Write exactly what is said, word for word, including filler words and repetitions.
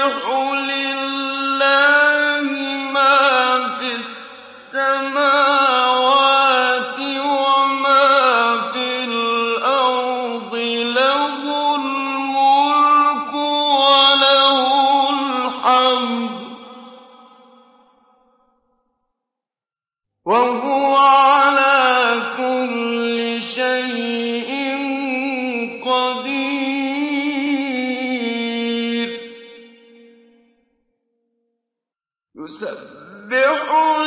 لِلَّهِ مَا فِي السَّمَاوَاتِ وَمَا فِي الْأَرْضِ ۖ لَهُ الْمُلْكُ وَلَهُ الْحَمْدُ ۖ وَهُوَ عَلَىٰ كُلِّ شَيْءٍ قدير. يسبح